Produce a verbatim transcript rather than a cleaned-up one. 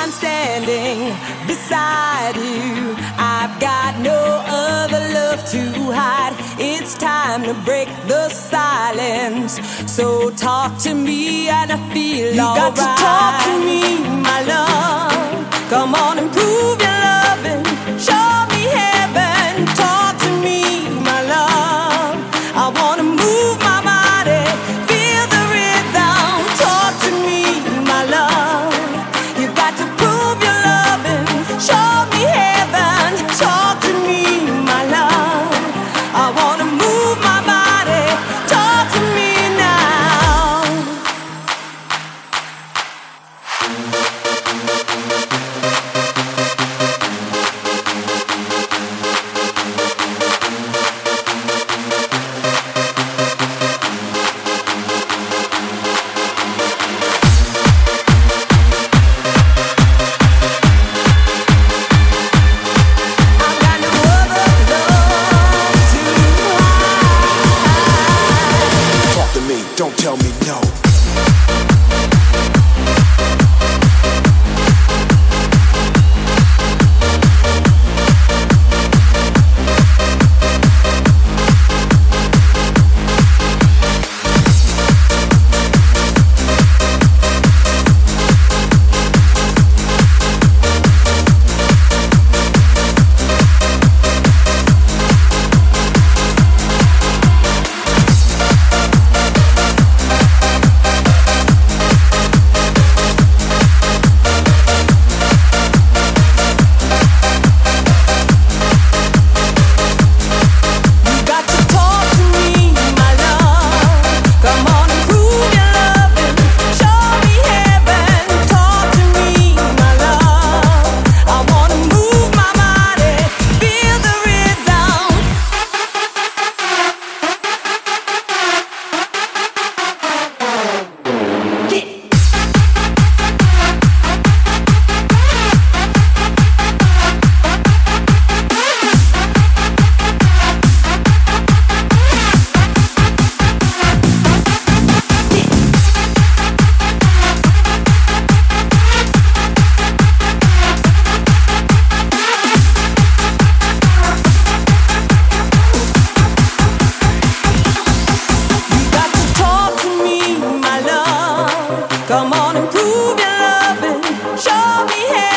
I'm standing beside you. I've got no other love to hide. It's time to break the silence. So talk to me and I feel you alright. You got to talk to me, my love. Come on and prove your loving. Show me heaven. Talk to me, my love. I wanna move my body, feel the rhythm. Talk to me, my love. You got to prove your loving. Show me heaven. Talk to me, my love. I wanna move my body. Talk to me now. Don't tell me no. Come on and prove your loving. Show me how.